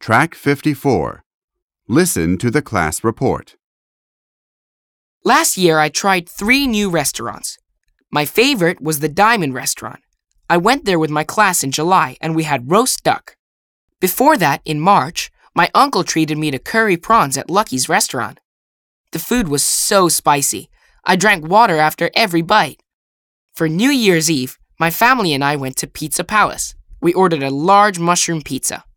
Track 54. Listen to the class report. Last year, I tried 3 new restaurants. My favorite was the Diamond Restaurant. I went there with my class in July and we had roast duck. Before that, in March, my uncle treated me to curry prawns at Lucky's Restaurant. The food was so spicy. I drank water after every bite. For New Year's Eve, my family and I went to Pizza Palace. We ordered a large mushroom pizza.